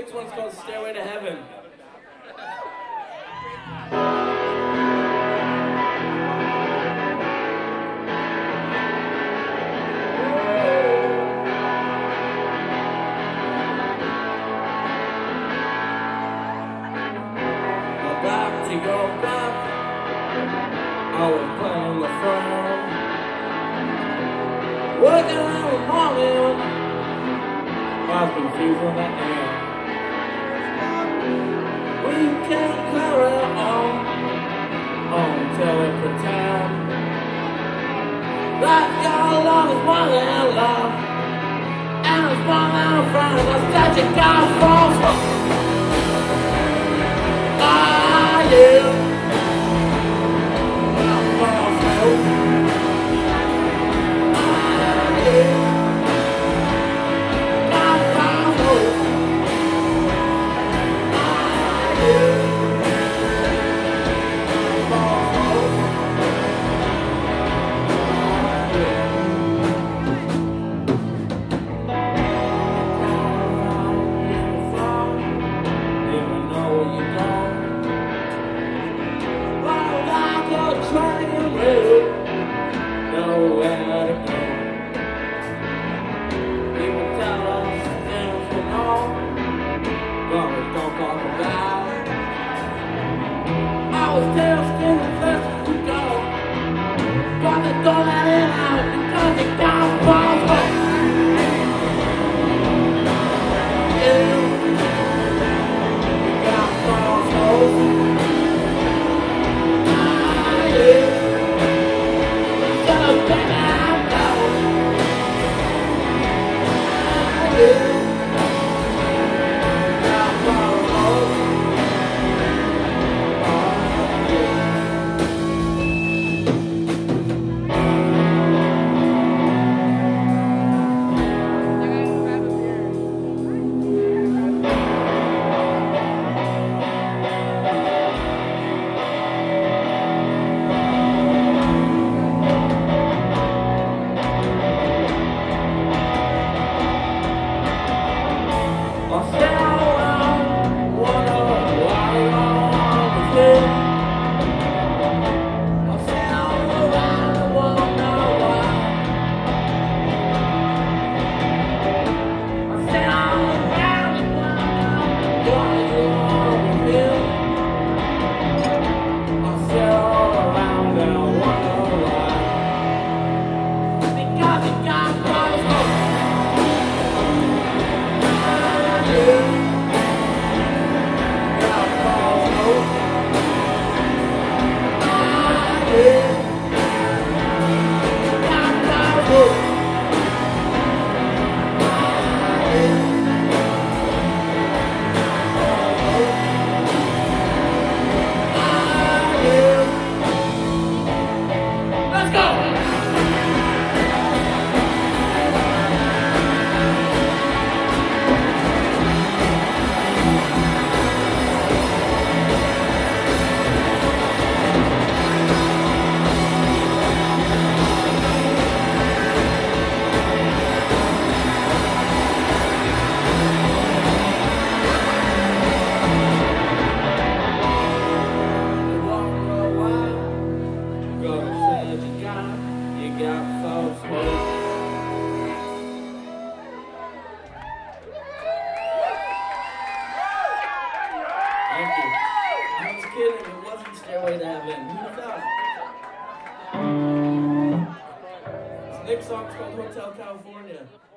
next one's called Stairway to Heaven. Back to your back, I was playing the phone, working out the morning, I've been feeling the air. We can't carry on until we pretend that your love is more than love, and it's more than a friend. That's that you got false. Thank you. I was kidding. It wasn't Stairway to Heaven. Who thought? This next song's called Hotel California.